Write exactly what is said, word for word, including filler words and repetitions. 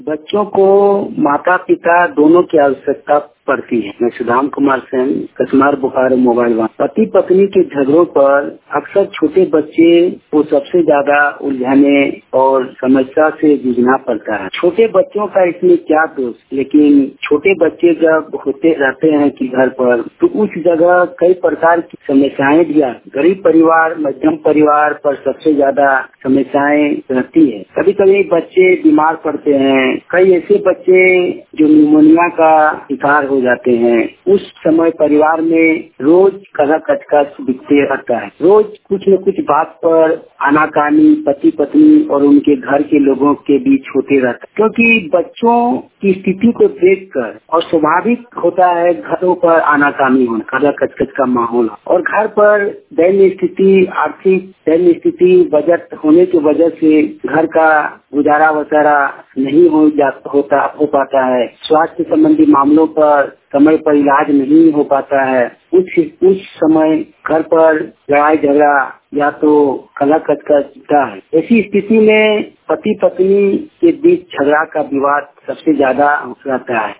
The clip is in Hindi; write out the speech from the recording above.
बच्चों को माता पिता दोनों की आवश्यकता पड़ती है। मैं सुदाम कुमार सेन, कस्मार बोकारो मोबाइल वन। पति पत्नी के झगड़ों पर अक्सर छोटे बच्चे को सबसे ज्यादा उलझाने और समस्या से जूझना पड़ता है। छोटे बच्चों का इसमें क्या दोष, लेकिन छोटे बच्चे जब होते रहते हैं कि घर पर, तो उस जगह कई प्रकार की समस्याएं भी आती। गरीब परिवार, मध्यम परिवार पर सबसे ज्यादा समस्याएं रहती है। कभी कभी बच्चे बीमार पड़ते हैं। कई ऐसे बच्चे जो निमोनिया का शिकार हो जाते हैं। उस समय परिवार में रोज कदा कचकच दिखते रहता है। रोज कुछ न कुछ बात पर आनाकानी पति पत्नी और उनके घर के लोगों के बीच होते रहता है, क्योंकि बच्चों की स्थिति को देखकर और स्वाभाविक होता है घरों पर आनाकानी होना, कदा कचकच का माहौल। और घर पर दैन्य स्थिति, आर्थिक दैन्य स्थिति, बजट होने की वजह से घर का गुजारा वसारा नहीं हो जाता होता हो पाता है। स्वास्थ्य संबंधी मामलों पर समय पर इलाज नहीं हो पाता है। उस उस समय घर पर लड़ाई झगड़ा या तो कला कचकचता है। ऐसी स्थिति में पति पत्नी के बीच झगड़ा का विवाद सबसे ज्यादा रहता है।